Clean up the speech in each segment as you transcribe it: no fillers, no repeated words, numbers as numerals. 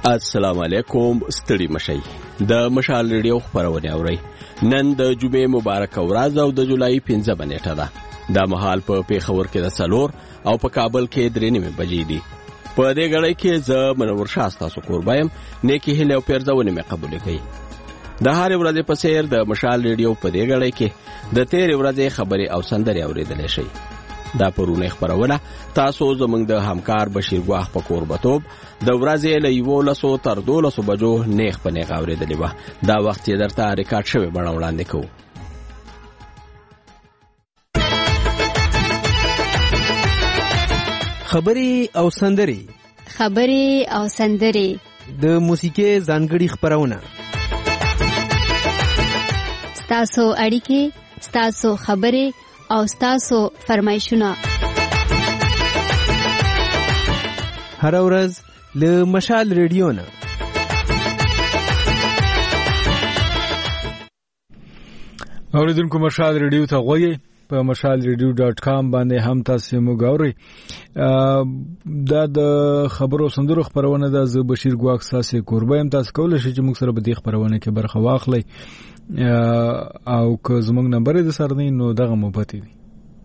السلام علیکم. ستړي مشئ. د مشال ریډیو خبرونه اورئ. نن د جمعې مبارک ورځ او د جولای 15 نیټه ده. دا مهال په پیښور کې د 4 او په کابل کې 3 بجې دي. په دې غړې کې زه منور شاستا سو قربایم نیکی هله او پیرځونه مې قبول کړي. د هر ورځې په سیر د مشال ریډیو په دې غړې کې د 13 ورځې خبري او سندري اوریدل شي. دا پرونه خبرونه تاسو زمونږ د همکار بشیر ګواخ په قربتوب د ورځې له 11 تر 12 بجو نیخ په نیغ اوریدلې و. دا وخت یې درته ریکارډ شوی بڼه وړاندې کوو. خبري او سندري د موسیقي ځانګړي خبرونه، ستاسو اړیکې، ستاسو خبرې او ستاسو فرمایشونه هر ورځ له مشال ریډیو نه. اوریدونکو مشال ریډیو ته غوږی په mashalradio.com باندې هم تاسو موږ اورئ. دا د خبرو سندرو خبرونه د بشیر ګواخ ساسي قربایم. تاسو کولای شئ چې موږ سره په دې خبرونه کې برخه واخلئ او که زموږ نمبر دې سره نه نو دغه مو پاتې دي.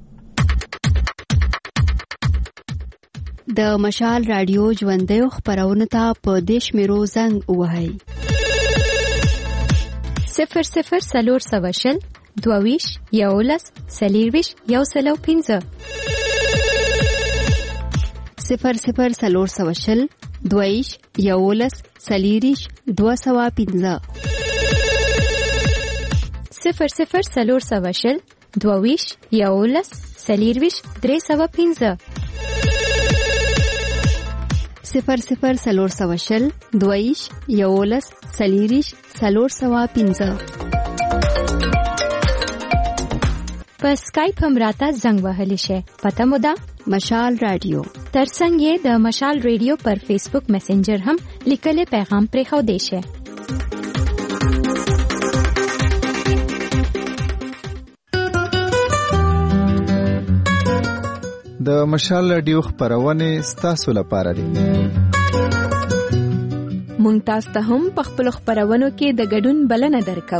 د مشال رادیو ژوندۍ خبرونه ته په دیش میرو زنګ وهاي 00 22 11 سلیرویش یو سلو 15 00 22 11 سلیریش 215 00 22 11 سلیرویش 315 00 22 11 سلیریش 315 په سکایپ هم راته زنګ وهلی شي. پته مو ده مشال رادیو. ترڅنګ یې د مشال ریډیو پر فیسبوک میسنجر هم لیکلي پیغام پرې خو دی شي. د مشال رادیو خبرونه ستاسو لپاره دي. مونږ تاسو ته هم په خپل خبرونو کې د ګډون بلنه درکو.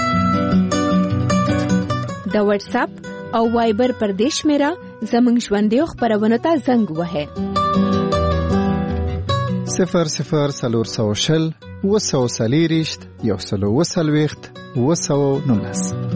د واتس اپ او وایبر پر دیش میرا زمنګ ژوندۍ خبرونه ته زنګ وهه 00 وسلیریشت یو سلو وسلويخت وسو نونس.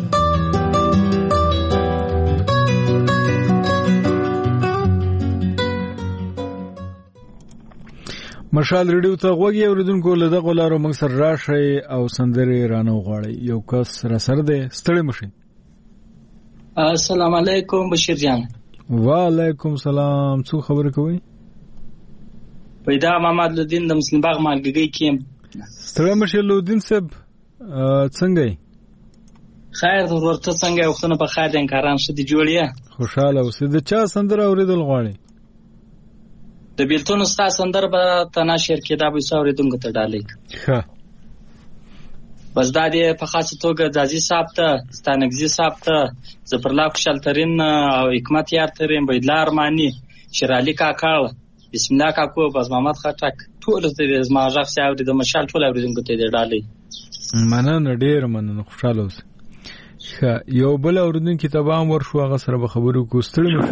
مشال ریډیو ته غوږی اوریدونکو له دغه لارو موږ سره راشي او سندري رانه غواړي. یو کس را سره ده ستړي مشي. السلام علیکم بشیر جان. وعلیکم سلام. څو خبر کوي؟ پیدا محمد لودین د مسلم باغ مالګي کیم. ستړي مشي لودین صاحب څنګه یې؟ خیر ورته څنګه یو خنه په خاطر انکاران شدي جوړیه. خوشاله اوسې. د چا سندره اوریدل غواړي؟ د بیلتون ستا سندر به تناشر کې دا به اوریدونکو ته ډالې. ښه. بس دا دې په خاصه توګه د عزیز صاحب ته، ستانګزي صاحب ته، زفرلا خوشالترین او حکمت یار ترین، بيدلار مانی، شرالي کاکاو، بسم الله کاکو، باز محمد خټک، ټول ته زما ځخ سیاو د مشال ټول اوریدونکو ته ډالې. مننه ډیر مننه. خوشاله اوسه. ښه. یو بل اوریدونکو ته به ورشو هغه سره به خبرو کوستړم شي.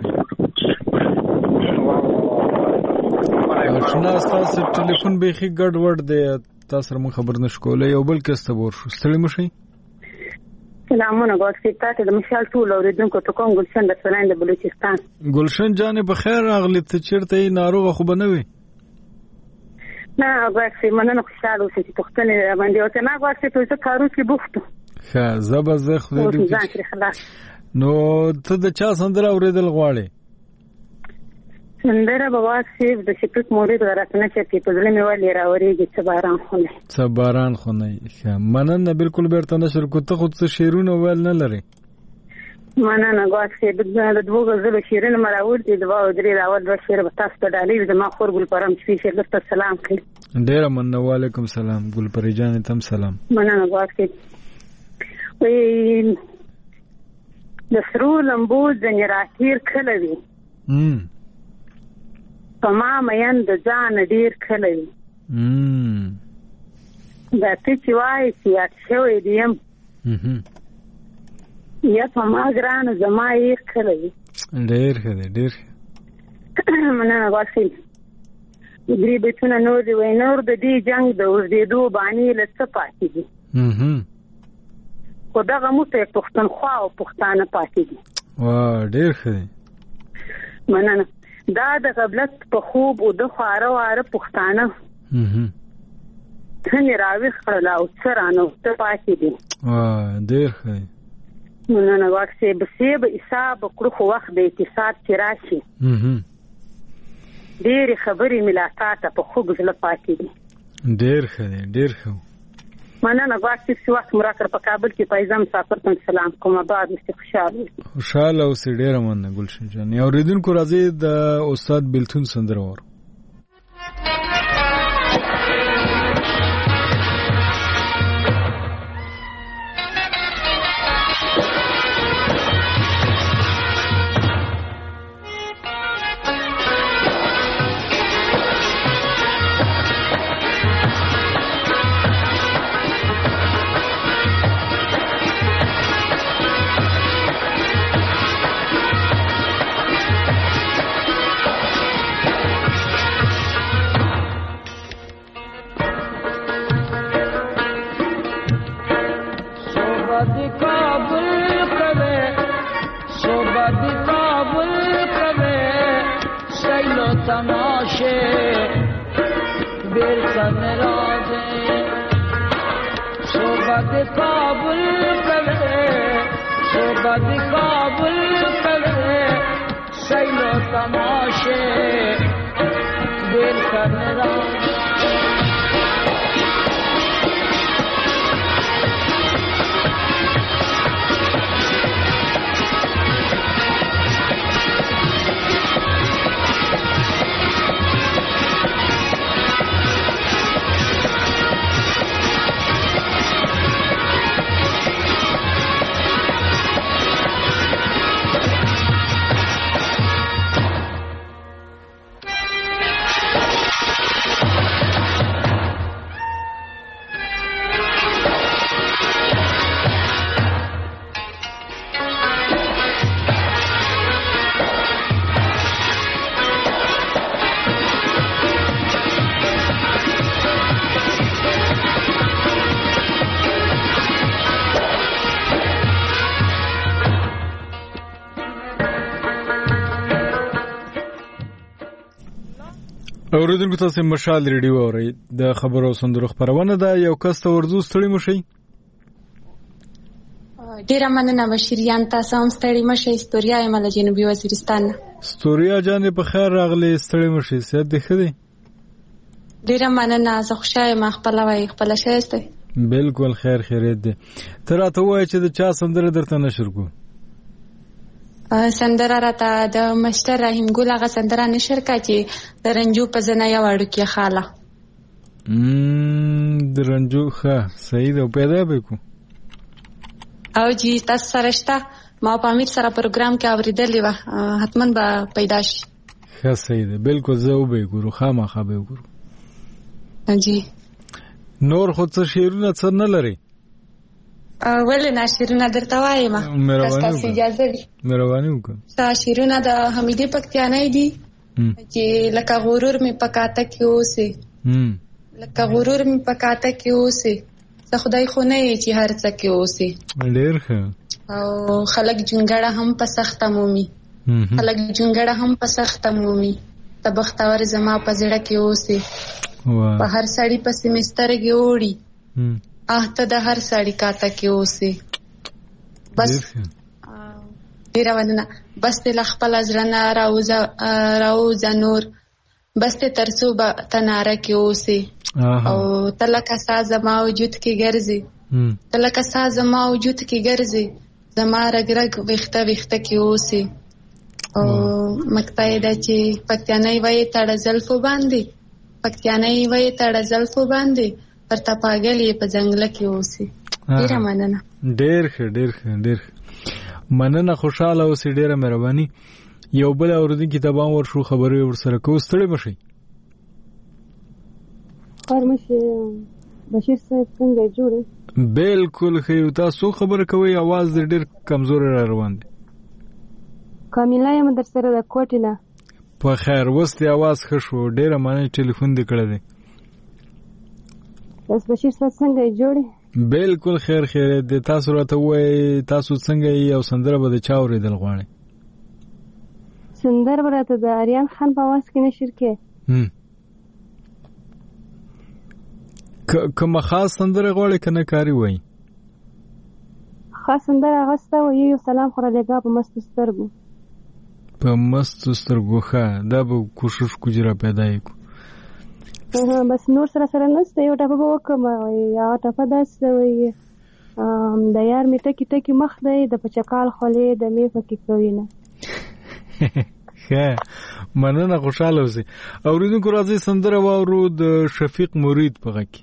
شنه تاسو ټلیفون به خي ګډ وډ دی تاسو مون خبر نشو کولای. یو بل کس ته ورشو. ستړي مشي. سلامونه غوښتي تاسو د مشال ټول اوریدونکو ته کوم ګلشن د سرند بلوچستان. ګلشن جانې په خیر راغلی. ته چیرته یې؟ ناروغه خو به نه وي؟ نه غوښتي مننه. خوشاله اوسئ چې پښتنې باندې او ته نه غوښتي ته کارو کې بوختو. ښه. زه خو دې نو ته د چا سندره اوریدل غواړې؟ سندره بواز سیف د شپک مورید ورسنه چې په ځل مې ولې راوريږي چې باران خونه. څه باران خونه. ښه. مننه. بالکل بیرته نشر کو. ته خو څه شیرونه ویل نه لري؟ مننه غواړم د دوه غزل شیرونه مراول دي. دوا او درې راول د شیر په تاسو ته ډالې د ما خور ګل پرم چې شیرته سلام کړي. ډیر مننه. وعلیکم سلام. ګل پرې جان تم سلام. مننه غواړم. وي د سرو لمبو د نراکیر کله وي. پما مین د ځان ډیر کله وي. دا ته چې وایي چې یاد شوی دی یم یا په ما ګرانه زما یې کړی ډېر ښه دی ډېر ښه مننه واخیل درې بیتونه نور دی وای نور د دې جنگ د اوږدېدو بانې له څه پاتې دي خو دغه موته پښتونخوا او پښتانه پاتې دي ډېر ښه دی مننه دا د غفلت په خوب او د خواره واره پښتانه څنګه راويخ کړل او څه رانه ته پاتې دي ډېر ښه دی مننه واکسې به حساب کړو خو وخت د اقتصاد چې راشي ډېرې خبرې ملاقات په خوږ زړه پاتې دي ډېر ښه دی ډېر ښه مننه واکسې چې وخت مراکر په کابل کې پایزم مسافر ته سلام کوم آباد مستي خوشاله اوسې ډېره مننه ګلشن جان یو ریدونکو راځي د استاد بلتون سندره ور اوریدونکو تاسو مشال ریډیو اورئ د خبرو سندرو خبرونه ده یو کس ته ورزو ستړي مشي ډیره مننه بشریان تاسو هم ستړي مشي استوریا ایمل جنوبي وزیرستان استوریا جان په خیر راغلي ستړي مشي سید دی خدي ډیره مننه زه خوشاله ما خپل وای خپل شایسته بالکل خیر خیریت دی تر ته وای چې د چا سندره درته نشر کو سندره راته د مستر رحیم ګل هغه سندره نشر کا چې د رنجو په زنه یو اړو کې خاله د رنجو ښه صحیح ده پیدا به کو او جی تاسو سره شته ما په امیر سره پروګرام کې اوریدلې و حتمن به پیدا شي ښه صحیح ده بالکل زه به ګورو خامخا به ګورو جی نور خو څه شیرونه څه نه لري ولې ناشرونه درته وایم تاسو اجازه دي مهرباني وکړه ناشرونه د حمیدې پکتیانای دي چې لکه غرور می پکاته کې اوسه لکه غرور می پکاته کې اوسه څه خدای خو نه چې هر څه کې اوسه ډېر ښه او خلک جونګړه هم په سخته مومي خلک جونګړه هم په سخته مومي تبختور زما په زړه کې اوسه په هر سړی په سیمستر کې وړي ته د هر سړی کاته کې اوسه بس ډیر ونه بس ته خپل ازرنا راوځه نور بس ته ترسو تناره کې اوسه او تلکه ساز ما وجود کې ګرځي تلکه ساز ما وجود کې ګرځي زما رګ وخته کې اوسه او مکتای د چې پکتیانای وای تړ زلفو باندې پکتیانای وای تړ زلفو باندې پر تپاګلې په ځنګل کې اوسې ډیر مننه ډیر مننه خوشاله اوسې ډیره مهرباني یو بل اوردونکو ته به ورشو خبرې ورسره کو ستړي مشي فرمشه بشیر صاحب څنګه جوړه؟ بالکل خیر. تاسو خبر کوي आवाज ډېر کمزور را روان دی. کامیلا یم در سره د کوټې نه. په خیر وسته आवाज ښه شو. ډېر معنی ټلیفون دې کړی دی. بس بشیر صاحب څنګه جوړه؟ بالکل خیر دې. تاسو راته وایي تاسو څنګه یو سندره به د چا اورېدل غواړئ؟ سندره به راته د اریان خان په आवाज کې نشر کې. کومه خاص سندره غواړئ که نه کاری وایي؟ خاص سندره هغه ستا وایي یو سلام خو رالیږه په مستو سترګو. په مستو سترګو ښه. دا به کوشش کوجي را پیدا یې کړو. بس نور سره نسته. یو ټپه به وکړم. هغه ټپه داسې وایي د یار مې ټکي ټکي مخ دی د پچکال خولې د مې پکې کوي نه. ښه مننه. خوشحاله اوسئ. اورېدونکو راځئ سندره واورو د شفیق مرید په غږ کې.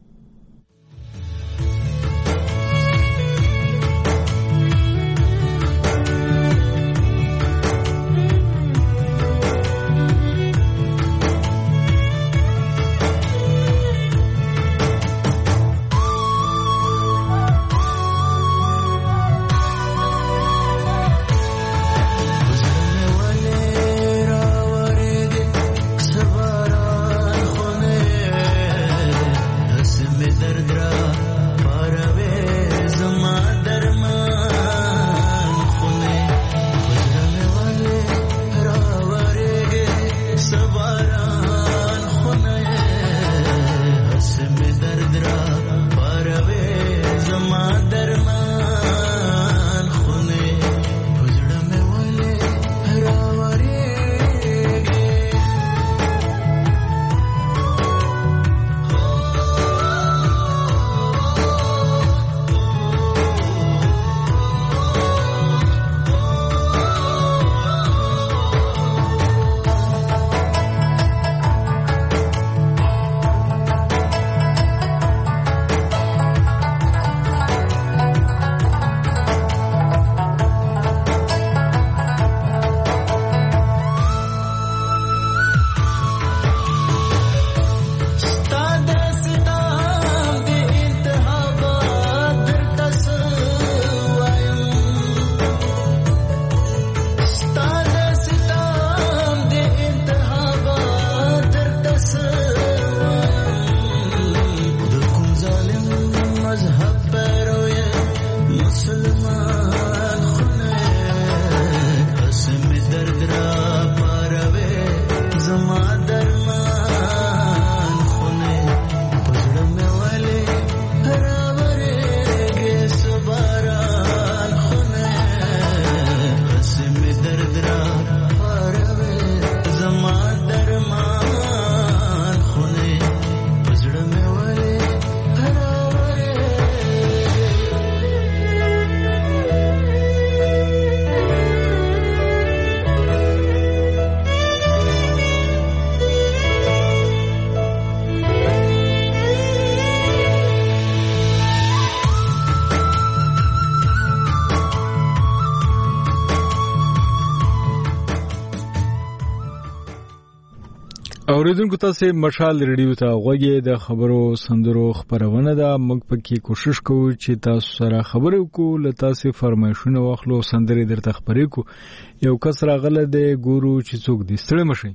اوریدونکو تاسو مشال ریډیو ته غوږی د خبرو سندرو خبرونه ده. موږ پکې کوشش کوو چې تاسو سره خبرې وکړو، له تاسو فرمایشونه واخلو، سندرې درته خبرې کو. یو کس راغله د ګورو چې څوک دې ستړي مشي.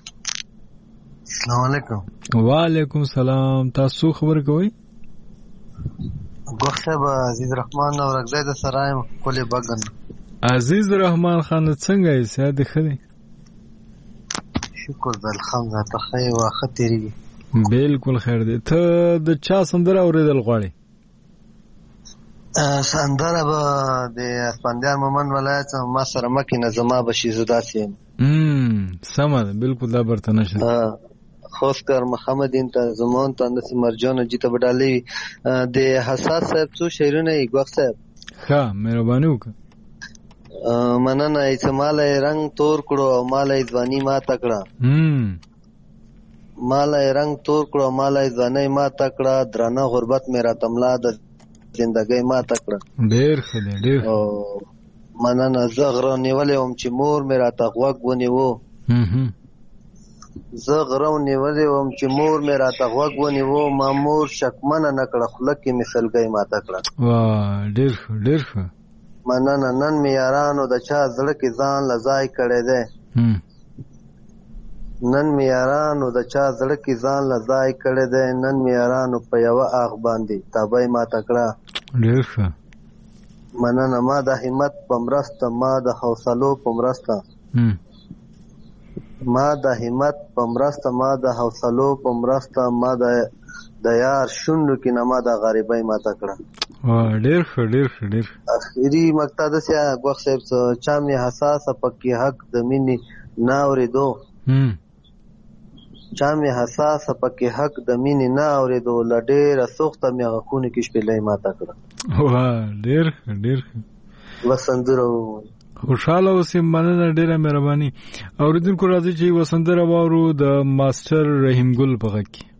السلام علیکم. وعلیکم السلام. تاسو خبر کوئ؟ ګوښه عزیز رحمان او رغزای د سرایم کولې بغن. عزیز رحمان خان څنګه یې؟ ساده خدي. شکر د الحمد ته واخه تیری. بالکل خیر دی. ته د چا سندره اوریدل غواړې؟ سندره به د اسپندیار مومن ولایت ما سره مکه نظما بشي زدا سیم. سمه ده. بالکل دا برته نشه. خوشکر محمد انت زمان تاندس مرجان جیت بدالی د حساس صاحب څو شعرونه یې ګوښ صاحب. ښه مهرباني وکړه. مننه. ایسماله رنگ تور کړو او ماله ځواني ما تکړه. ماله رنگ تور کړو ماله ځواني ما تکړه. درانه غربت میرا تملا د زندګۍ ما تکړه. ډېر ښه دی. ډېر مننه. زه غره نیولې وم چې مور میرا تغوږ ونیو. زه غره نیولې وم چې مور مې راته غوږ ونیو، ما مور شکمنه نه کړه، خوله کې مې سلګۍ ماته کړه. ډېر ښه ډېر ښه. مننه. نن مې یارانو د چا زړه کې ځان له ځای کړی دی. نن مې یارانو د چا زړه کې ځان له ځای کړی دی، نن مې یارانو په یوه اخ باندې تابۍ ماته کړه. ډېر ښه. مننه. ما د همت په مرسته، ما د حوصلو په مرسته، ما د همت په مرسته، ما د حوصلو په مرسته، ما د یار شونډو کې نه ما د غریبۍ ماته کړه. ډېر ښه ډېر ښه ډېر. اخري مقطع داسې ګوښ صاحب چا مې حساسه پکې حق د مینې نه اورېدو، چا مې حساسه پکې حق د مینې نه اورېدو، له ډېره سوخته مې غاښونو کې شپېلۍ ماته کړه. ډېر ښه ډېر ښه. وسندره خوشحاله اوسئ. مننه، ډېره مهرباني. اورېدونکو راځي چې وسندره واورو د ماسټر رحیم ګل په غږ کې.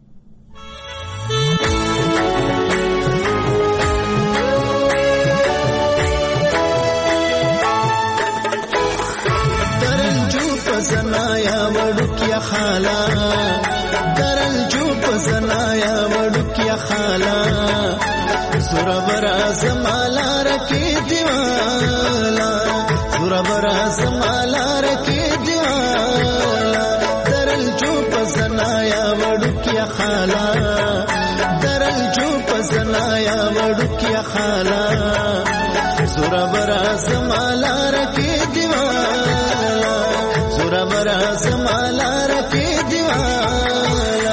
زنایا وړوکیا خالا، درل جو په زنایا وړوکیا خالا، زورا برا زمالا رکی دیوالا، زورا برا زمالا رکی دیوالا، درل جو په زنایا وړوکیا خالا، درل جو په زنایا وړوکیا خالا، زورا برا زمالا رکی دیوالا، زورا برا زمالا رکی دیوالا.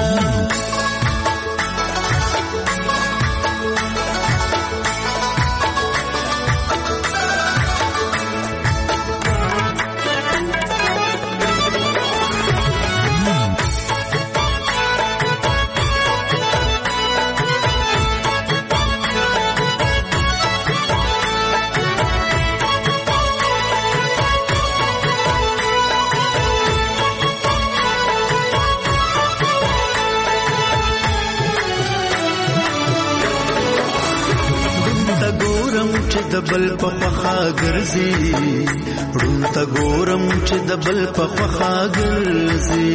د بل په خوا ګرځي، ړوند ته ګورم چې د بل په خوا ګرځي،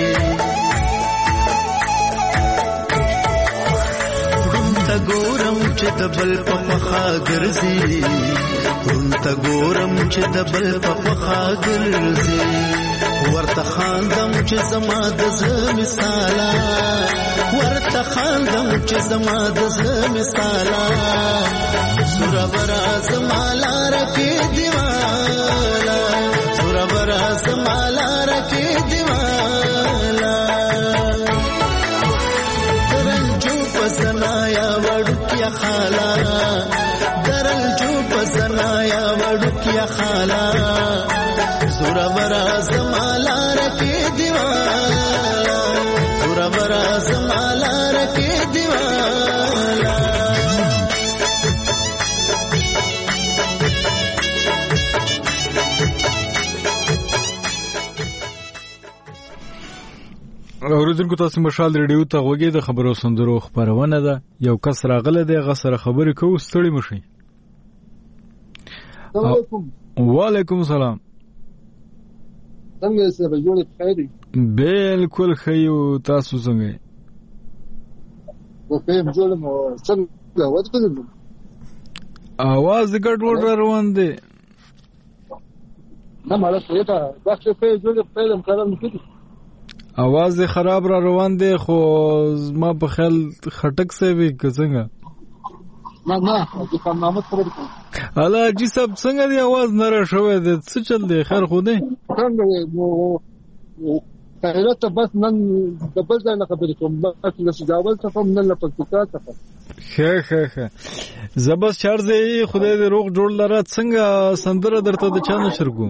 ړوند ته ګورم چې د بل په خوا ګرځي، ړوند ته ګورم چې د بل په خوا ګرځي، ورته خاندم چې زما د زړه مثاله، ورته خاندم چې زما د زړه مثاله، زورا برا زمالا رکی دیوالا، زورا برا زمالا رکی دیوالا، درل جو پسنایا وڑکیا خالا، درل جو پسنایا وڑکیا خالا، زورا برا زمالا رکی دیوالا، زورا برا زمالا رکی دیوالا. اوریدونکو تاسو مشال ریډیو ته غوږی د خبرو سندرو خبرونه ده. یو کس راغله دی غ سره خبرې کوو، ستړي مشي. وعلیکم السلام. څنګه یې به جوړې خیری؟ بالکل خیو، تاسو څنګه یې؟ په جوړم څنګه وځو؟ اواز ګډوډ روان دی. نه مالا څه ته وخت په جوړې په دم کارم کړی. आवाज خراب را روان دی، خو ما په خیال خټک څه وی څنګه؟ نه د محمد خبر کوم. الله جی صاحب څنګه دی आवाज نه را شوې ده؟ څه چل دی؟ خیر خو دی څنګه نو خیرته بس نن د بل ځای نه خبرې کوم، بس له سجاول څخه نن له پکتیکا څخه. ښه زبر چارځي، خدای دې روغ جوړ لره. څنګه سندره درته د چا نشر کو؟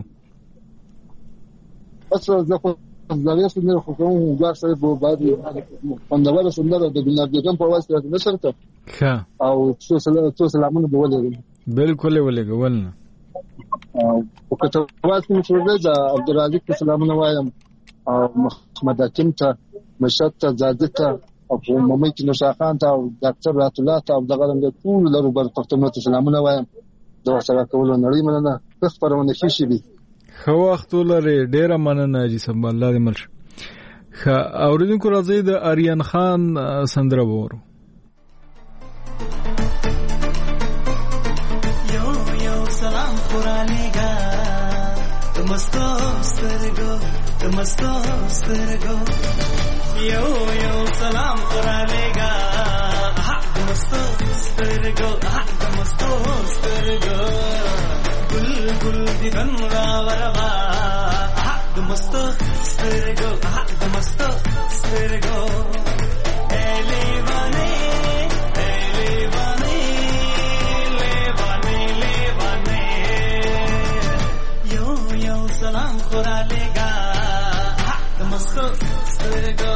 بس زه زاویه سندره خو کوم ګار سره په باندې خوندور سندره د بنابګم په واسطه نشر ته. ښه او څو سلامونه به ولري. بالکل ولګول نه. او کته واسطه مې شروع ده عبدالرزاق سلامونه وایم، او محمد حکیم ته، مشهد ته، زاده ته، او محمد نوشا خان ته، او ډاکټر رات الله ته، او دغه رنګ ټول لرو بر پښتنو ته سلامونه وایم. دا سره کولو نړۍ مننه، خبرونه شي. خو وخت ولري، ډیره مننه جی سم، الله دې مل. اوریدونکو راځي د آریان خان سندره وورو. یو سلام قرانیگا تمستو سترګو یو سلام قرانیگا تمستو سترګو گل دی بن راوروا تمستو سترګو سلام خورالېګا دمستو سترګو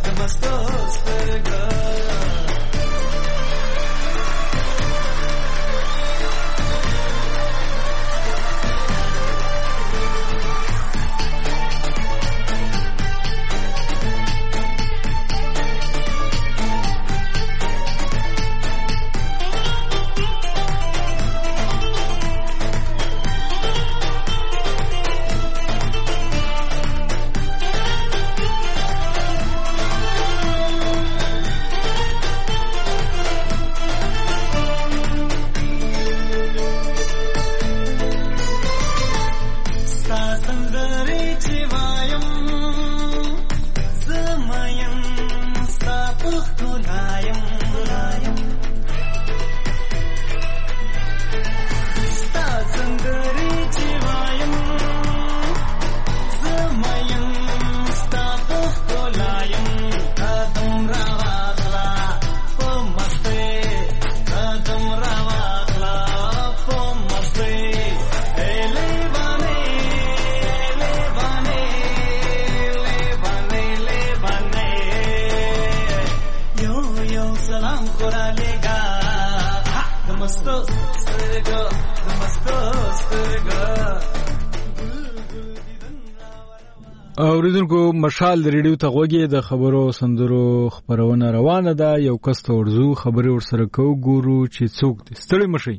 اوریدونکو مشال د ریډیو ته غوږی د خبرو سندرو خبرونه روانه ده. یو کس ته ورزو خبرې ورسره کو ګورو چې څوک دي. ستړي مشي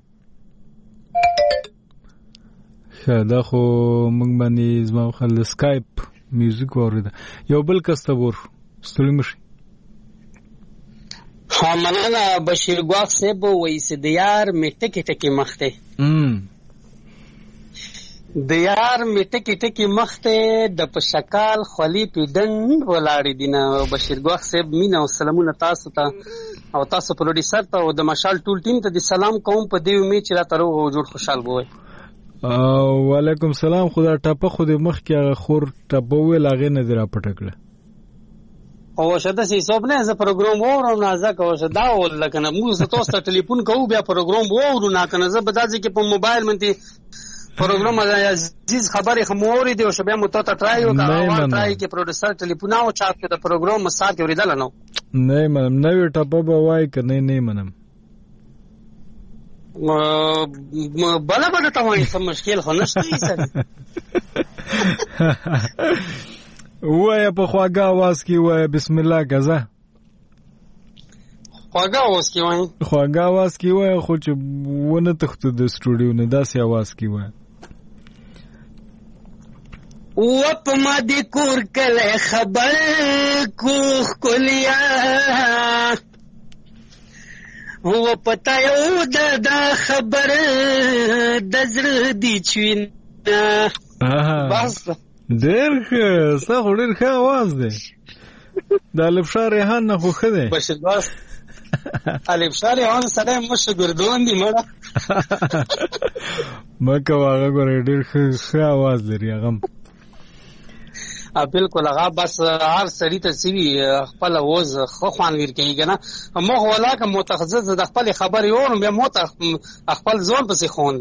دا خو موږ باندې زما خل سکایپ میوزیک اوریده. یو بل کس ته ور ستړي مشي مننه بشیر ګواف صاحب وایي چې د یار می ټکی ټکی مخته د یار می ټکی ټکی مخته د پشکال خلی پیدن ولاړې دینه. بشیر ګواف صاحب مینا او سلامونه تاسو ته او تاسو پروډوسر ته او د مشال ټول ټیم ته د سلام کوم په دې امید چې را ترو جوړ خوشحال وي. وعلیکم سلام. خدا ټاپه خو د مخ کې خور ټاپه وې لاغې نه درا پټکله او شته سي صوب نه ز پروګرام وورم نه ځکه او شدا ول کنه موږ تاسو ته ټلیفون کوو بیا پروګرام وورو نه کنه زه بدازي کې په موبایل منتي پروګرام عزیز خبرې خموري دی او شبیا مو ته ټرای وکړه او ټرای کې پروډوسر ټلیفون او چاپ کې د پروګرام مسار کې ورېدل نه منم نو ټاپه به وای کنه نه منم بلا بلا ته وای سم مشکل خو نشته سر وای په خواږه आवाज کې وای بسم الله غزا خواږه आवाज کې وای خو چې ونه تخته د سټوډیو نه داسې आवाज کې وای و په ما دې کور کله خبر کو کولیا و پتا یو دا خبر د زړه دی چوینه بس ډېر ښه ستا خو ډېر ښه آواز دی. د الفشار ریحان نه خو ښه دی. بشیر باز الفشار ریحان سره مشه ګردون دی مړه مکه هغه ګوره ډېر ښه آواز لري هغه بالکل هغه بس هر سړی ته سوي خپل اوز خو خوانویر کېږي نه مخ ولا که متخصص د خپل خبرې اورم بیا مو خپل ځون پسې خوند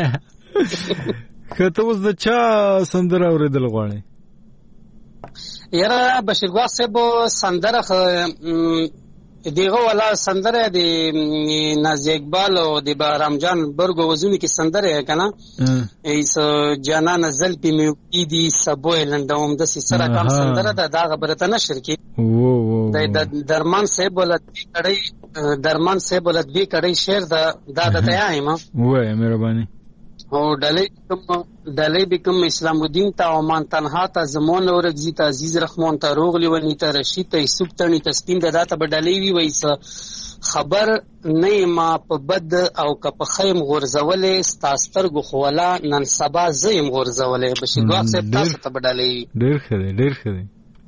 کته اوس د چا سندره اوریدل غواړي؟ یاره بشیر ګواف صاحب سندره دیغه ولا سندره د نازی اقبال او د بهرام جان برګو وزونی کې سندره کنه ایس جانان زلپی می دی سبو لندوم د سره کام سندره دا خبره ته نشر کی د درمان صاحب ولت کړي شعر دا د تیایم وای مهرباني او ډلې بکم اسلام الدین ته عمان تنها ته زمون اورګزی ته عزیز رحمان ته روغلی ونی ته رشید ته یوسف تنی ته سپین داته بډلې وی وایسه خبر نه ما په بد او که په خیم غورځولې ستاستر غخولا نن سبا زیم غورځولې بشیر واق صاحب تاسو ته بډلې ډیر خره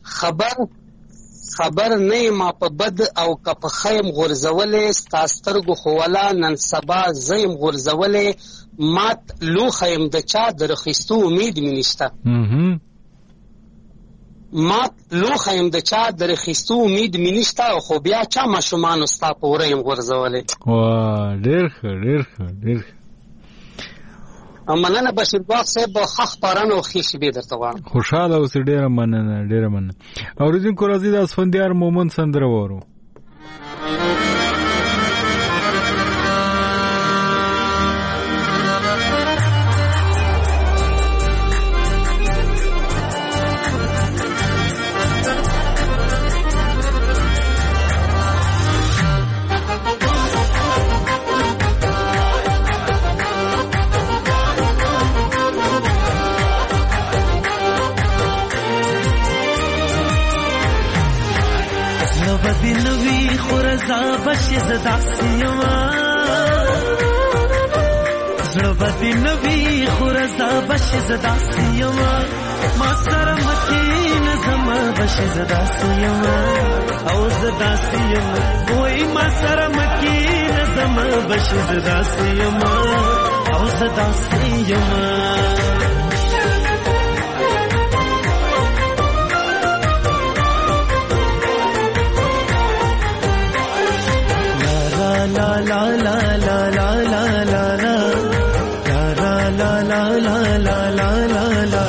خبر نه ما په بد او که په خیم غورځولې ستاستر غخولا نن سبا زیم غورځولې مات لو خیم د چا درخستو امید منشته مات لو خیم د چا درخستو امید منشته خو بیا چا ماشومان استا پورې غورځولې وا ډیر مننه بشیر باغ صاحب خخ پارانو خېش به درته غواړم خوشاله اوسې ډیر مننه اوریدونکو راځي د اسفندیار مومن سندره وورو نوی خورزا بشی زدا سیما زلوبدی نوی خورزا بشی زدا سیما ما سرمکین زما بشی زدا سیما او زدا سیما وی ما سرمکین زما بشی زدا سیما او زدا سیما la la la la la la la la la la la la la la la la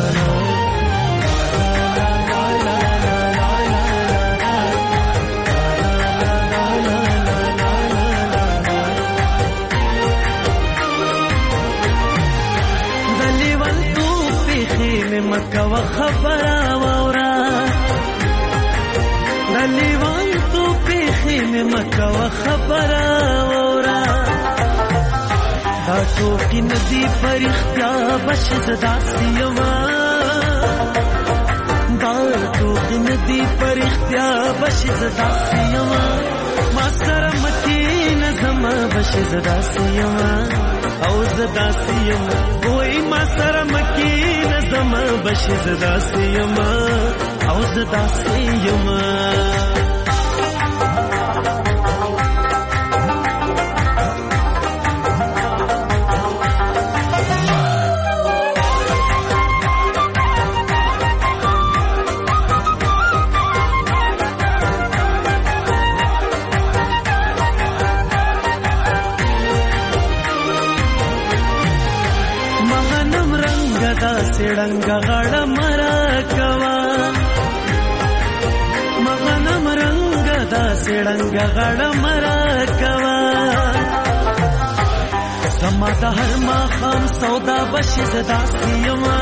دلی ول تو پیخي مکه وخبره وورا دلی ول تو پیخي مکه وخبره دا توقی ندی پر اختیار بش زدا سیما دا توقی ندی پر اختیار بش زدا سیما ما سرمکی نظم بش زدا سیما او زدا سیما وی ما سرمکی نظم بش زدا سیما او زدا سیما سړنګ غړ مرا کوا مغنم رنگ دا سړنګ غړ مرا کوا زما د هر ما خام سودا بشي زدا سیما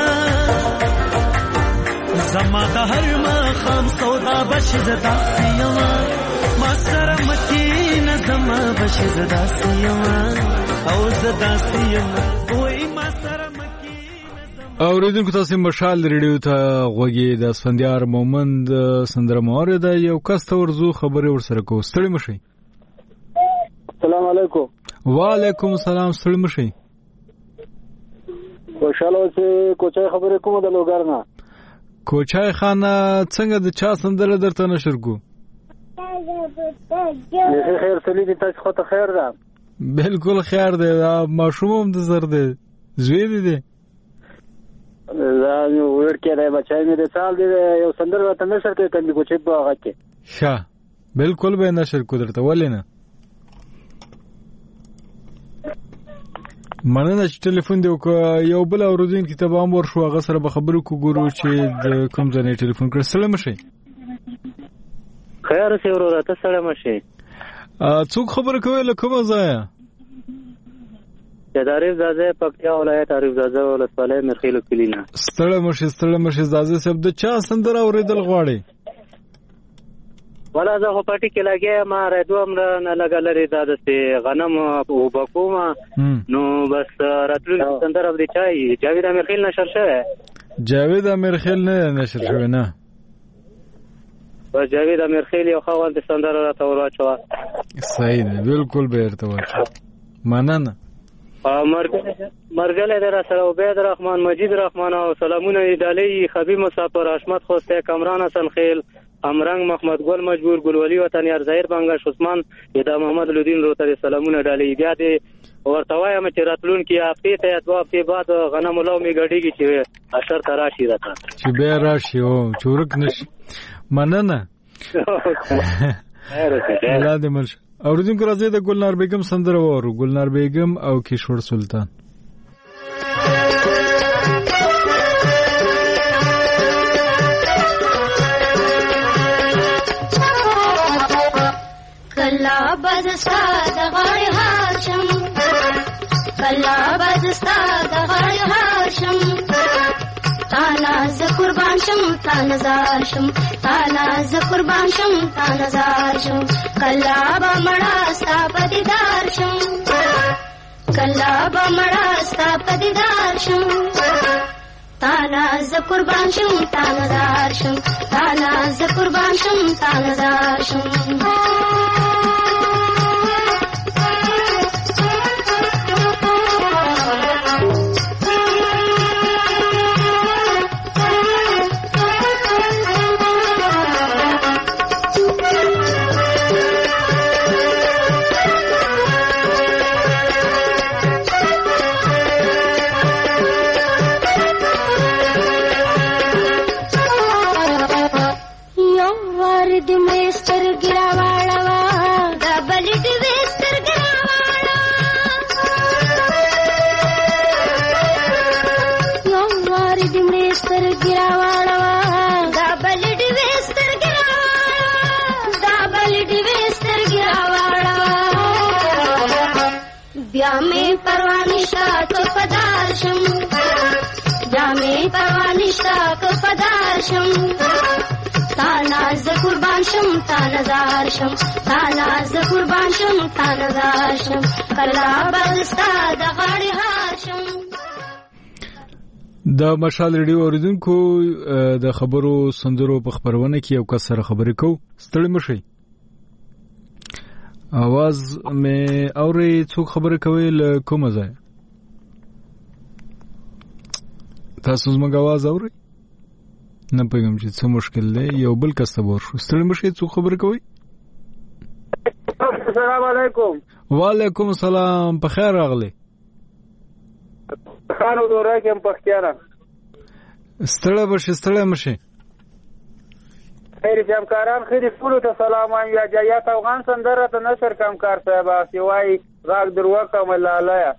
زما د هر ما خام سودا بشي زدا سیما ما سره مکین زما بشي زدا سیما او زدا سیما وای ما سره اوریدونکو تاسو مشال ریډیو ته غوږی د اسفندیار مومند سندره مورې ده یو کس ته ورزو خبرې ورسره کو ستړي مشي السلام علیکم وعلیکم السلام ستړي مشي خوشاله اوسې کوچای خبرې کوم د لوګرنا کوچای خانه څنګه د چا سندره درته نشر کو خیر سلی دي تاسو خو ته خیر ده بالکل خیر ده ماشوم د زر ده زوی دي دا نو ورکه راي بچای مې د سال دی یو سندر وته نشر کې کندي کوچې په هغه کې ښه بالکل به نشر کو درته ولینه مننه چې ټلیفون دی یو بل اوردون کې تبام ورشو هغه سره به خبرو کو ګورو چې د کوم ځای ټلیفون کړ سلام شي خیر سي ورته سلام شي څوک خبر کوي له کومه ځای عارف زاده پکتیا ولایت عارف زاده ولسوالۍ مرخیلو کلینا ستړی مشه زاده صاحب د چا سندره اوریدل غواړي ولا زه خو پټي کې لګیا ما رادیو هم نه لګلري دا د غنم او بکوما نو بس راتلونکي سندره به چای جاوید امیرخیل نشر شوی. جاوید امیرخیل نه نشر شوی نه. بس جاوید امیرخیل یو خاوند سندره راته ورواچوه. صحیح ده بالکل به ارتباط مننه. مرګله در سره عبید الرحمن مجید الرحمن او سلامونه ایدالی خبیب مسافر اشمت خوسته کمران حسن خیل امرنګ محمد ګل مجبور ګلولي وطن یار ظاهر بنگش عثمان یدا محمد الدین روتری سلامونه ډالې بیا دې ورته وایم چې راتلون کې هفته ته اتوا هفته بعد غنم لو می غړيږي چې اشر تراشي راته چې به راشي او چورک نشي مننه. الله دې مل اوریدونکو راځي د ګلنار بیگم سندره وورو. ګلنار بیگم او کیشور سلطان. کلا بزستا د غړ هاشم کلا بزستا د غړ هاشم تانا ز قربان شم تانا زار شم تانا ز قربان شم تانا زار شم کلا با مړا ستا پدیدار شم کلا با مړا ستا پدیدار شم تانا ز قربان شم تانا زار شم تانا ز قربان شم تانا زار شم. تانا ز قربان شم تانا زار شم تانا ز قربان شم تانا زار شم کلا بستا د غړ هاشم. د مشال ریډیو اوریدونکو د خبرو سندرو په خبرونه کې یو کس سره خبرې کو. ستړي مشي आवाज مې اوري څوک خبرې کوي له کومه ځای؟ تاسو زموږ आवाज اوري؟ نه پېږم چې څه مشکل دی. یو بل کس ته ورشو. ستړي مشي څوک خبرې کوي؟ السلام علیکم. وعلیکم السلام. په خیر راغلی. خانو دوره کې په اختیار. ستړي مشي. خیر جمکاران خیر ټول ته سلام وایم. یا جایات افغان سندره ته نشر کمکار صاحب سیوای غاګ دروا کوم لاله.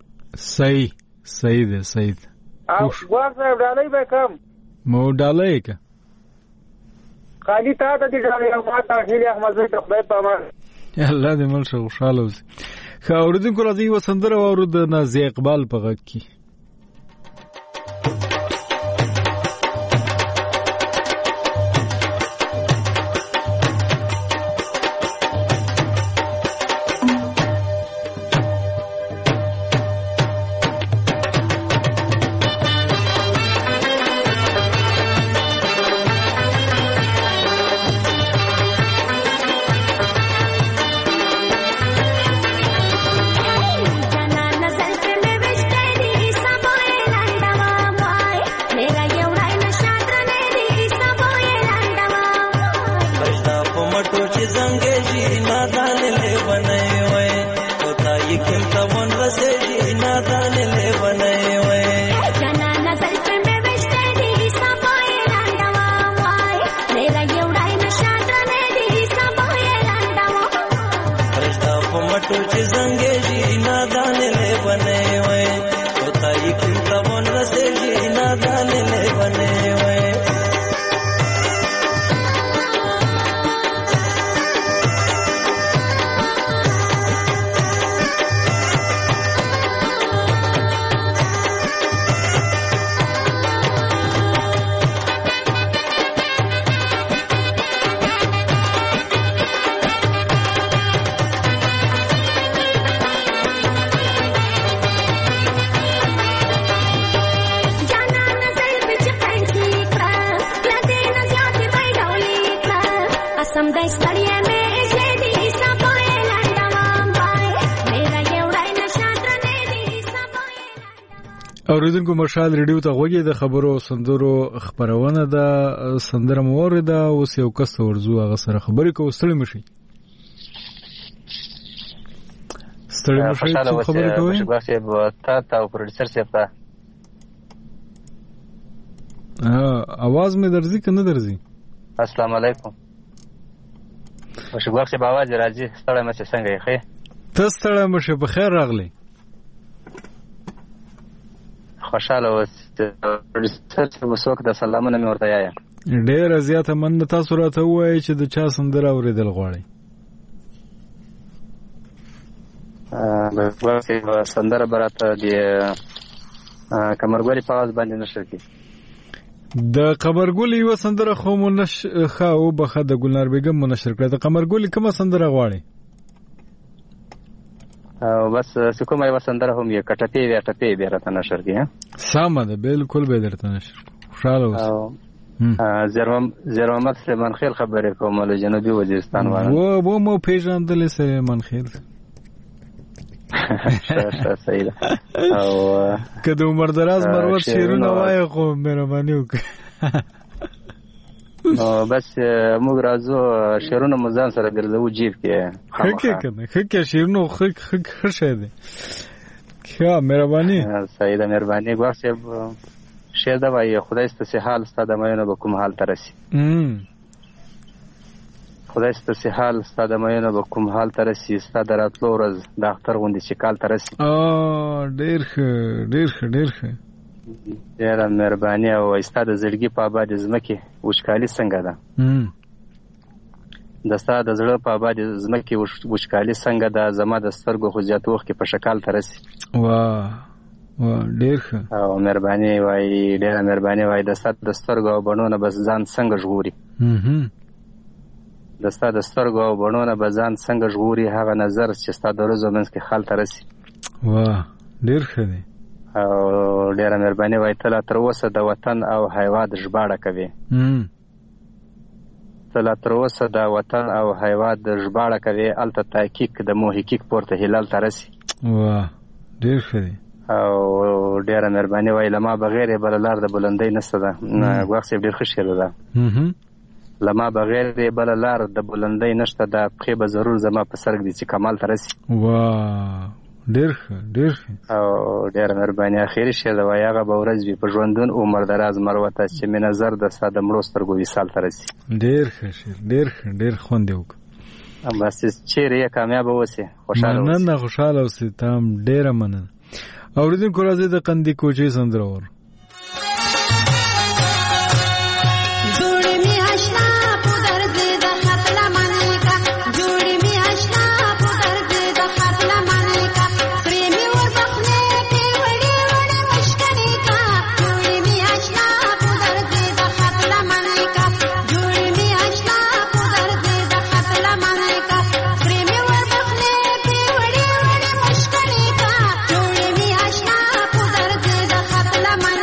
صحیح ده صحیح. او غواړم صاحب ډالۍ به کم مو ډالۍ کا خالی تا ته دې ډالۍ او ما ته هیله احمد زوی ته خدای پامان. الله دې مل شو خوشاله اوسې. خو اوریدونکو راځي و سندره واورو د نازي اقبال په غږ کې. नजर में विश्व د ستړیا مې زیدي سپای لندوام پای میرا یوړای نشاتر نه دي سپای. اوریدونکو مشال ریډیو ته غوږی د خبرو سندرو خبرونه ده سندره مورده اوس یو کس ورزو هغه سره خبرې کوو. ستړي مشي خوشاله خبرې کوي چې تا او پروډوسر صاحب ته आवाज مې درځي که نه درځي؟ السلام علیکم. مشوق صاحب आवाज راځي. ستړی مشه څنګه یې؟ ښه ته ستړی مشه په خیر راغلی. خوشاله اوس پروډوسر صاحب وسوک د سلامونه مې ورته یایم. ډېره زیاته مننه. تاسو راته ووایئ چې د چا سندره اورېدل غواړئ؟ سندره براته د قمرګلې په आवाज باندې نشر کی. د قمرګلې یو سندره خو مو خو بخه د ګلنار بیگم منشر کړه. د قمرګلې کومه سندره غواړي؟ او بس کومه یو سندره هم یې کټپی وی ټپی به راته نشر کی. سمه ده بالکل به درته نشر. خوشاله اوس. زیرمحمد سلیمان خیل خبرې کوم له جنوبي وزیرستان وانه. و مو پیژندل سلیمان خیل. صحیح ده. او که د عمر دراز مروت شیرونه وایي خو مهرباني وکړه. بس موږ راځو شیرونه مو ځان سره ګرځو جیب کې. ښه کنه ښه کې شیرونه ښه شی دی. ښه مهرباني. صحیح ده مهرباني. ګواه صاحب شعر ده وایي خدای ستاسې حال ستا د میینو به کوم حال ته رسي. خدای ستاسې حال ستا د میینو به کوم حال ته رسي. ستا د راتلو ورځ د اختر غوندې چې کال ته رسي. ډېر ښه ډېر ښه ډېر ښه. ډېره مهرباني. او ستا د زړګي په آبادې ځمکې وچکالي څنګه ده؟ د ستا د زړه په آبادې ځمکې وچکالي څنګه ده؟ زما د سترګو خو زیات وخت کې په شکال ته رسي. ډېر ښه. او مهرباني وایي ډېره مهرباني وایي د ستا د سترګو او بڼو نه بس ځان څنګه ژغوري. د ستا د سترګو او بڼو نه به ځان څنګه ژغوري هغه نظر چې ستا د ورځو منځ کې خال ته رسي. ډېر ښه دی. او ډېره مهرباني وایي ته لا تر اوسه د وطن او هیواد ژباړه کوې. ته لا تر اوسه د وطن او هیواد ژباړه کوې. هلته تحقیق د محقق پورته هلال ته رسي. ډېر ښه دی. او ډېره مهرباني وایي له ما بغیر یې بله لار د بلندۍ نشته ده. ګواښ صاحب ډېر ښه شعر ده. له ما بغیر یې بله لار د بلندۍ نشته ده. پښې به ضرور زما په سر ږدي چې کمال ته رسي. ډېر ښه ډېر ښه. او ډېره مهرباني. اخري شعر ده وایي هغه به ورځ وي په ژوندون عمر دراز مروته چې مې نظر د ستا د مړو سترګو وصال ته رسي. ډېر ښه شعر ډېر ښه ډېر خوند یې وکړه. بس چیرې یې کامیابه اوسې خوشحاله اوسې. مننه خوشحاله اوسې. ته هم ډېره مننه. اوریدونکو راځي د قندي کوچې سندره ور. La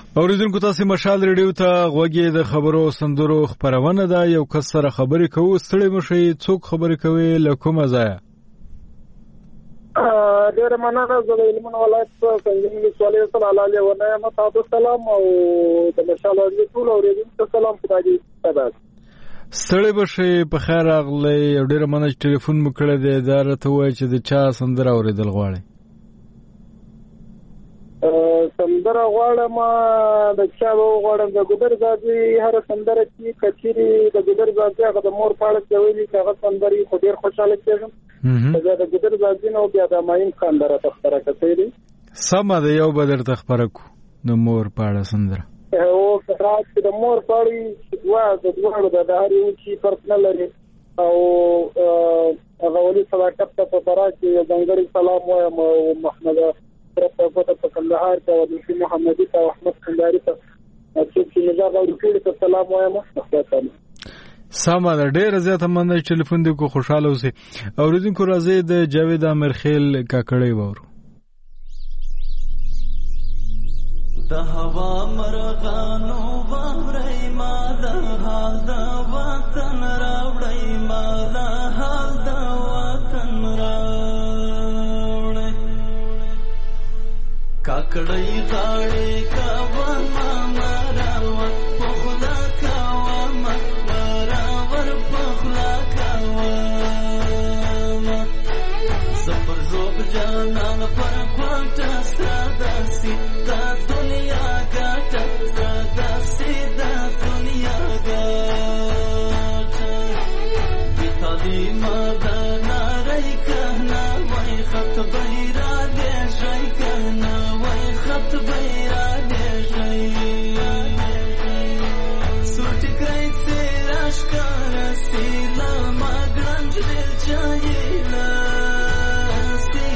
اوریدونکو تاسو مشال ریډیو ته غوږی د خبرو سندرو خبرونه ده. یو کس سره خبرې کوو، ستړي مشي. څوک خبرې کوي له کومه ځای؟ ډېر مننه. زه د علمون ولایت څنګه سوالي صلی الله علیه و سلم تاسو سلام او د مشال ریډیو ټول اوریدونکو سلام خدای دې سبا ستړي مشي. په خیر راغلی. ډېر مننه ټلیفون مو کړی دی. دا راته وایي چې د چا سندره اوریدل غواړي؟ سندره غواړم د چا غواړم د ګودر زادي هر سندره چې کچيري د ګودر زادي هغه د مور پاړه کوي چې هغه سندري خو ډیر خوشاله کېږم. زه د ګودر زادي نو بیا د ماین خاندره تخره کوي. سم ده. یو بدر تخره کو د مور پاړه سندره او فرات د مور پاړي د دوه د هاري چې فرق نه لري او هغه ولي صداقت په فراچ ځنګړي سلام وایم او محمد په کندهار ته د شي محمدي ته احمد کندهاري ته چې نظر او ټول ته سلام وایم. سامان ډېر زیاته مننه چې ټلیفون دې کو خوشاله اوسئ. اوریدونکو راځي د جاوید امرخیل کاکړی وورو. د هوا مرغانو باورې ما د حال د وطن راوړې ما د حال د وطن کاکړی غاړي کاوه ما راوړ په خدا کاوه ما راوړ په خدا کاوه سفر روب جانان پر کوټه ساداسي تا دنیا ګټه ساداسي دا دنیا ګټه بیتالي ما دا ناري کنا وای خط بهرا دې شي کنا خط بیرا دیشای سوٹ گئی تیرا شکار سیلا مگرنج دل چاہیلا سی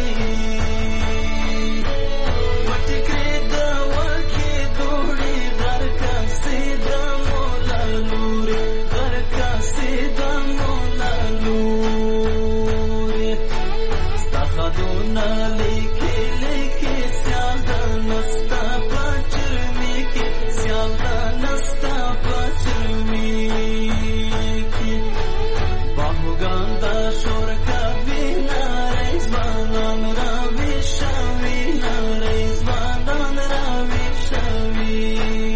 وٹی کریدا واکی دوڑی غر کا سیدا مولا لوری غر کا سیدا مولا لوری ستخدونا لیکی لیکی سیادا نستا پچرمی کی سیادا نستا پچرمی کی باہوگاندا شور کا بینا ریزوانان راوی شاوی ریزوانان راوی شاوی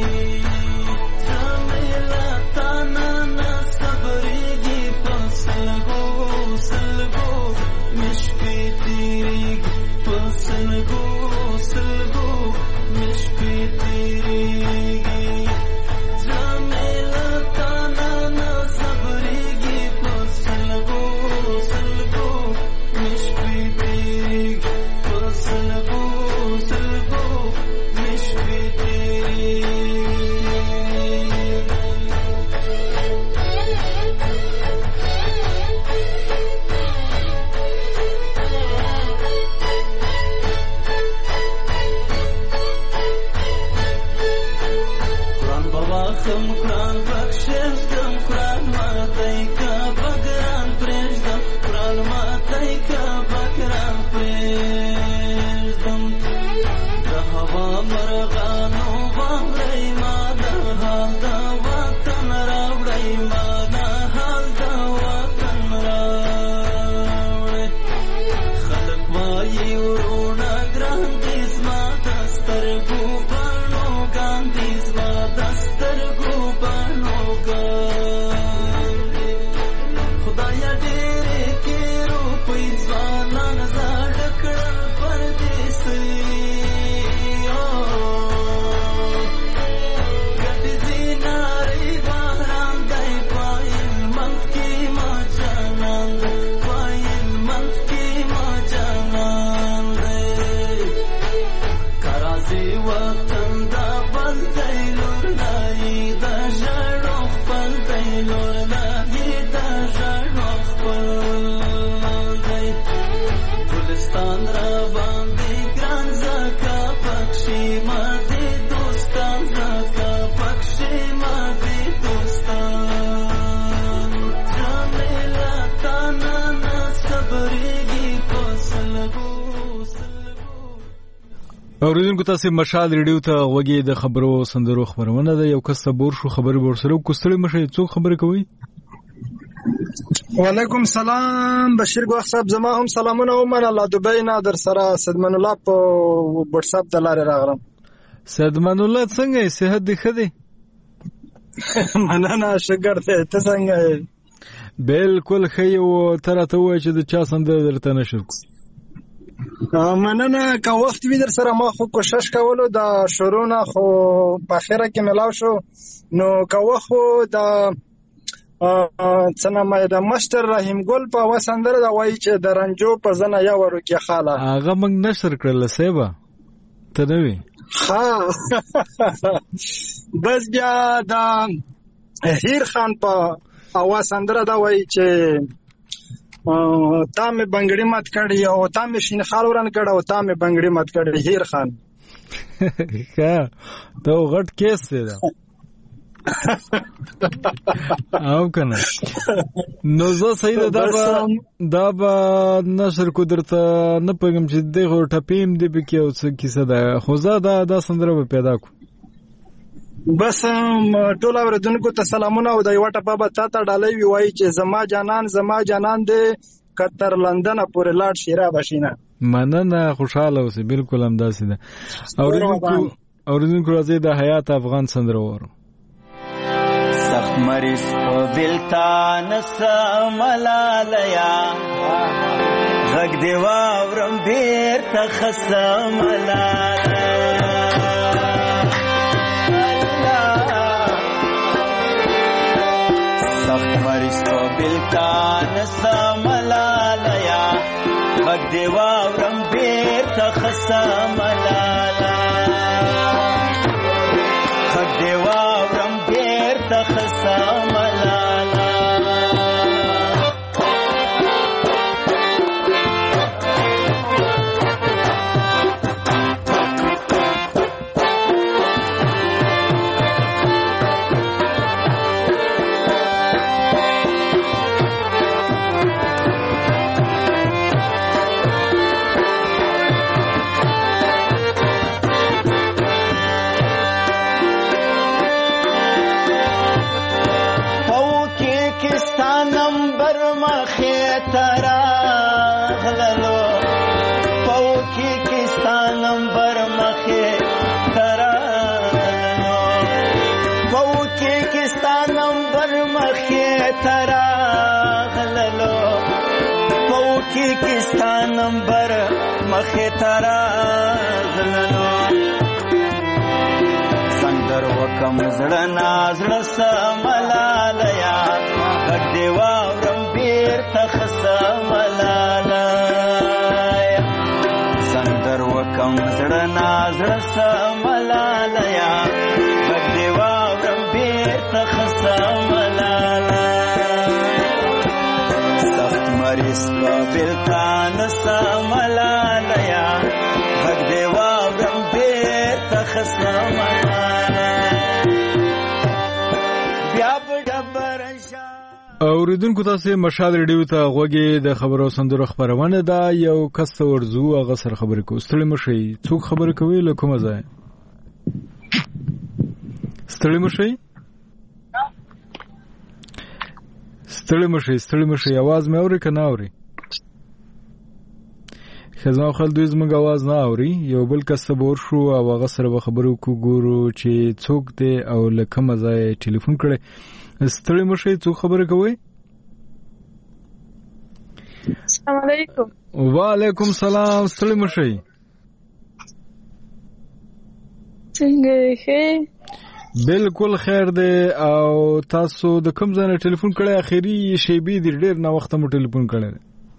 جمیلا تانا نصبری گی پسلگو سلگو مشکی تیری گی پسلگو سلگو مشکی تیری گی جمیلا تانا نصبری گی پسلگو سلگو مشکی تیری گی پسلگو سلگو مشکی تیری خم قرآن بخششدم قرآن ماتای کا بگران پریشدم قرآن ماتای کا بگران پریشدم د هوا مرغانو باورې ما د حال د وطن راوړې ما د حال د وطن راوړې خلک وایي ورونه ګران دي زما د سترګو بڼو ګان دي زما د سترګو بڼو ګان دي خدایا ډېرې کې روپۍ ځوانان زاړه کړل پردیسي ګټې زینارې باران دی پایل منځ کې ما جانان دی پایل منځ کې ما جانان دی کرازي وطن دا بل دی لور نایي دا ژړو خپل دی لور نایي دا ژړو خپل دی ګلستان را باندې ګران زکا پکشي ما دې دوستان زکا پکشي ما دې دوستان جمیلا تانا نصبریږي په سلګو اوریدونکو تاسو مشال ریډیو ته وګورئ د خبرو سندرو خبرونه ده یو کس صبر شو خبري ورسره کوستړي مشه څوک خبرې کوي وعلیکم سلام بشیر ګوخ صاحب زما هم سلامونه ومن الله دوبۍ نه در سره صدمن الله په واتس اپ د لارې راغلم صدمن الله څنګه صحت دی خدي مننه شکر ته ته څنګه بالکل خیو تر ته وای چې د چا سندره درته نشر کو مننه که وخت وی در سره ما خو کوشش کولو د شروع خو په اخره کې ملاو شو نو که وخت د څنګه د مستر رحیم ګل په وسندره دا وایي چې د رنجو په زنه یا ورو کې خاله هغه موږ نشر کړل سیبا ته نوې ها بس بیا دا هیر خان په اواز سندره دا وایي چې تامه بنگړی مات کړی او تامه شین خال ورن کړه او تامه بنگړی مات کړی هیر خان ها ته غټ کیس دی او کنه نو زه صحیح دا به نشر کو درته نه پګم چې دغه ټپیم دی به کې او څه کیسه ده خو زه دا سندره به پیدا کو بس ټول اوریدونکو ته سلامونه او د یو ټپه به تاته ډالۍ وی وای چې زما جانان دې کتر لندن پورې لاړ شیرا بشینه مننه خوشاله اوسې بالکل هم داسې ده اوریدونکو راځي د حیات افغان سندره وره سخت مریض په بلتان سملالیا غږ دی واورم بیرته خسملاله سخت مریض په بلتان سملالیا غږ دی واورم بیرته خسملاله غږ دی واورم بیرته خسملاله کستان نمبر مخه ترا غلنو سندر وکم زړه نازړه سملالیا غږ دی واورم بیرته خسملاله سندر وکم زړه نازړه سملالیا غږ دی واورم بیرته خسملاله مریض په بلتان سملالیا غږ دی واورم بیرته خسملاله بیا به ډبر اوریدونکو تاسو مشال ریډیو ته غوږی د خبرو سندرو خبرونه ده یو کس ورزو هغه سره خبرې کوي ستړي مشي څوک خبرې کوي له کومه ځای ستړي مشي ستړي مشي आवाज مې اوري کنه اوري خزما خل دوی زموږ आवाज نه اوري یو بل کس صبر شو او هغه سره خبرو کو ګورو چې څوک دی او لکه مزه ټلیفون کړي ستړي مشي څوک خبره کوي السلام علیکم وعلیکم سلام ستړي مشي څنګه ښه بالکل خیر دی او تاسو د کوم ځای نه ټلیفون کړی اخیری شیبې د ډیر نه وخت مو ټلیفون کړی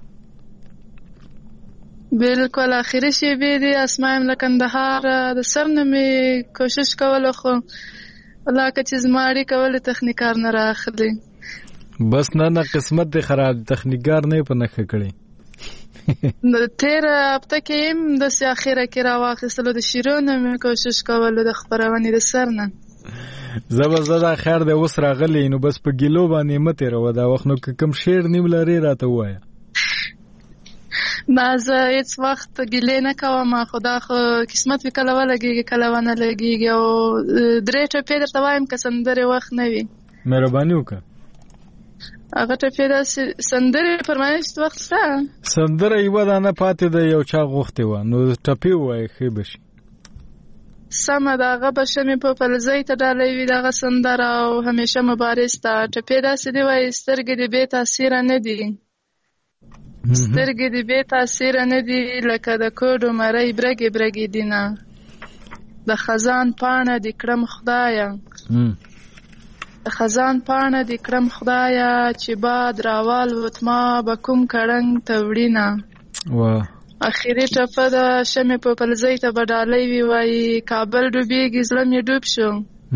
بالکل اخیری شیبې دی اسماء له کندهار د سرنه می کوشش کوله خو الله که چې زماري کوله تخنیکار نه راخلی بس نه قسمت دی خراب تخنیکار نه په نخښه کړی تیر هفته کې هم د اخیره کې راواخیستلو د شیرونو می کوشش کوله د خبرونه د سرنه زبر خیر دی اوس راغلی نو بس په ګیلو باندې مته رو دا وخت نو کوم شیر نیم لري راته وایا نه زه هیڅ وخت ګیلې نه کوم خو دا خو قسمت وي کله ولګېږي کله ونه لګېږي او 3 ټپې درته وایم که سندرې وخت نه وي مهرباني وکړه هغه ټپې داسې سندرې فرمایش وخت شته سندره یوه دانه پاتې ده یو چا غوښتې وه نو ټپې ووایې ښې به شي سمه ده هغه به شمې په پلزۍ ته ډالۍ وي دغه سندره او همیشه مبارز ته ټپې داسې دي وایي سترګې دې بې تاثیره نه دي سترګې دې بې تاثیره نه دي لکه د کوډو مرۍ برګې برګې دینه د خزان پاڼه دې کړم خدایه د خزان پاڼه دې کړم خدایه چې باد راوالوت ما به کوم کړنګ ته وړینه اخري ټپه ده شمې په پلزۍ ته به ډالۍ وي وایي کابل ډوبېږي زړه مې ډوب شو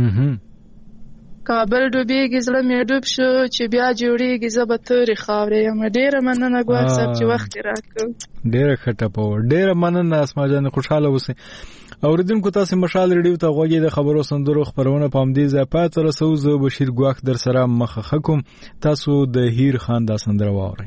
کابل ډوبېږي زړه مې ډوب شو چې بیا جوړېږي زه به تورې خاورې یم ډېره مننه ګواښ صاحب چې وخت یې راکړ ډېره ښه ټپه وه ډېره مننه اسما جانې خوشحاله اوسئ اوریدونکو تاسو مشال ریډیو ته غوږی د خبرو سندرو خبرونه په همدې ځای پای ته رسوو زه بشیر ګواښ در سره مخه کوم تاسو د هیر خان دا سندره واورئ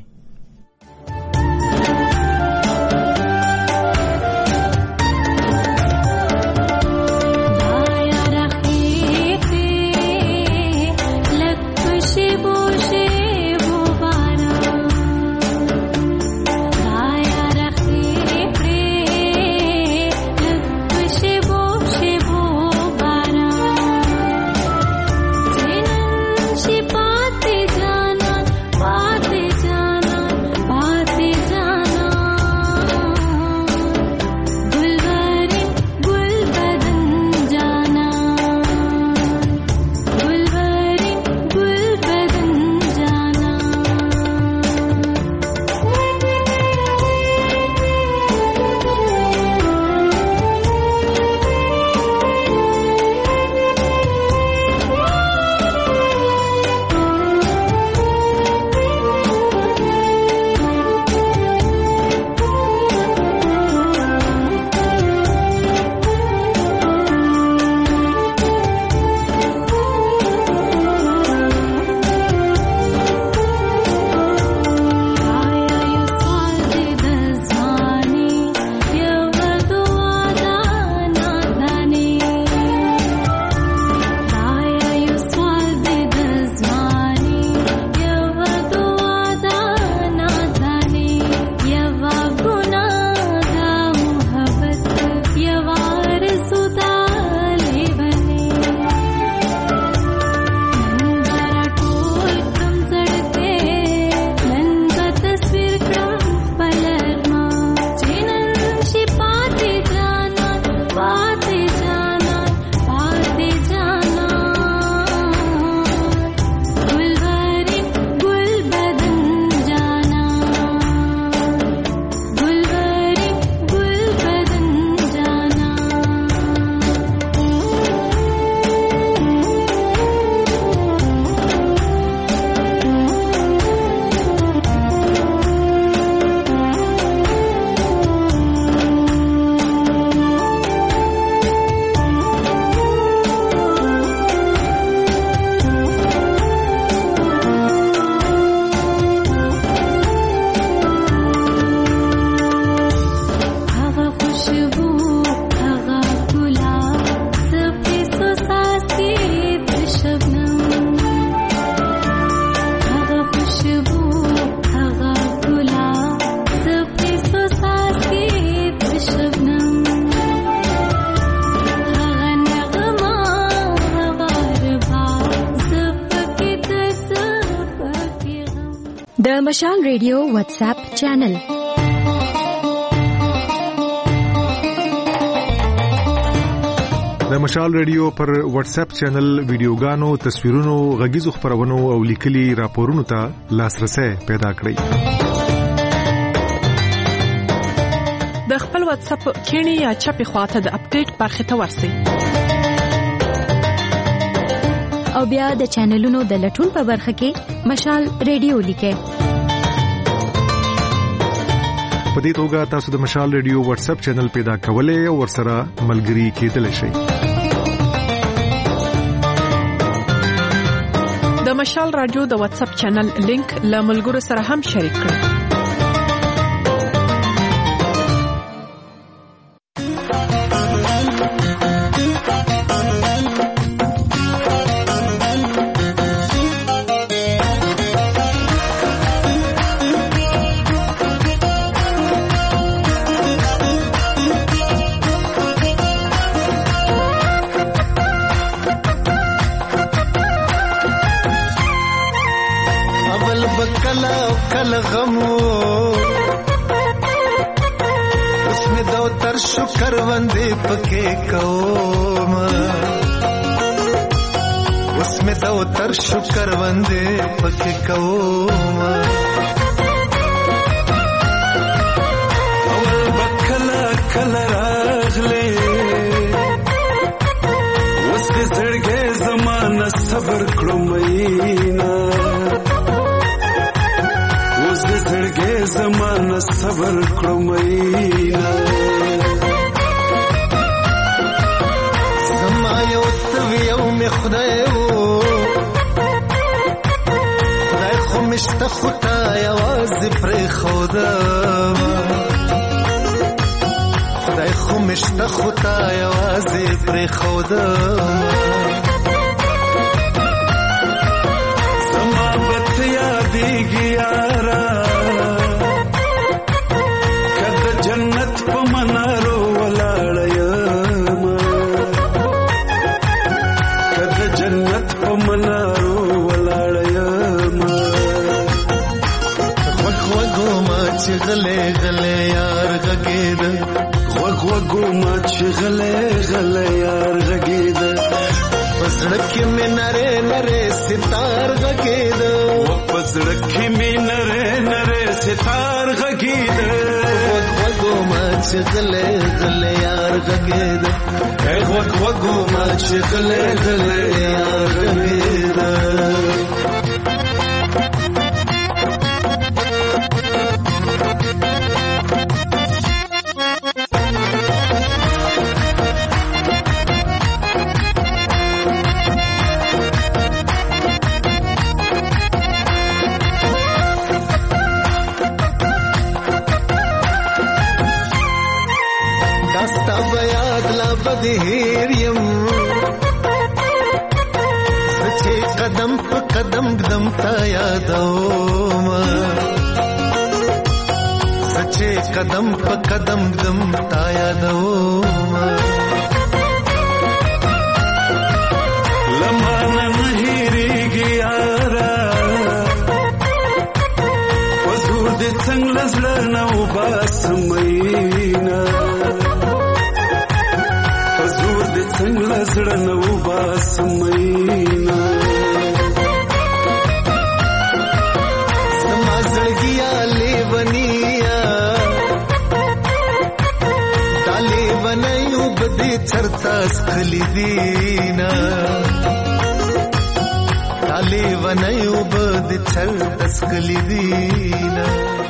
د مشال ریډیو واتس اپ چینل د مشال ریډیو پر واتس اپ چینل ویډیوګانو تصویرونو غږیزو خبرونو او لیکلي راپورونو ته لاسرسي پیدا کړئ د خپل واتس اپ کینی یا چپی خواته د اپډیټ برخه ته ورسئ او بیا د چینلونو د لټون په برخه کې مشال ریډیو لیکئ په دې توګه تاسو د مشال ریډیو واتس اپ چینل پیدا کولای او ورسره ملګري کېدلی شئ د مشال رادیو د واتس اپ چینل لینک له ملګرو سره هم شریک کړئ غمو اوس مې د تر شکر باندې پکې کوم اوس مې د تر شکر باندې پکې کوم اول بکلا کلا راغله اوس دې زړګې زمانه صبر کړم مینا اوس دې زړګې زمانه صبر کړم مینا زما یو توی یو می خدای وو خدای خو مشته خدا یوازې پرې خودم خدای خو مشته خدا یوازې پرې خودم زما بت یادېږي یارا کله جنت په منارو ولاړ یم کله جنت په منارو ولاړ یم غوږ وږو ما چې غلې غلې یار غږېد غوږ وږو ما چې غلې غلې یار غږېد په زړه کې مې نرې نرې ستار غږېد په زړه کې مې نرې نرې ستار غږېد غوږ وږو ما چې غلې غلې یار غږېد غوږ وږو ما چې غلې غلې یار غږېد هیر یم سچې قدم په قدم قدم تا یادوم سچې قدم په قدم قدم تا یادوم لمانه نه هېرېږي یاره حضور دې څنګه زړه نه وباسم مینا څنګه زړه نه وباسم مینا زما زړګیا لیونیا دا لیونیو بدې چرته سکلی دینا دا لیونیو بدې چرته سکلی دینا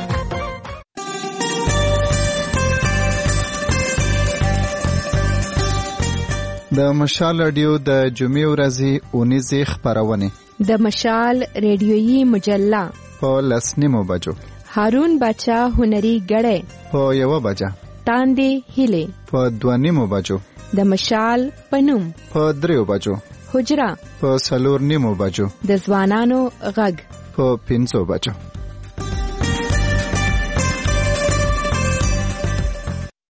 د مشال رادیو د جمعې ورځې اونیزې خبرونه د مشال ریډیویي مجله په 10:30 بجو هارون بچا هنري غړې په 1 بجه تاندې هلي په 2:30 بجو د مشال پنوم په 3 بجو حجرا په 4:30 بجو د ځوانانو غږ په 5 بجو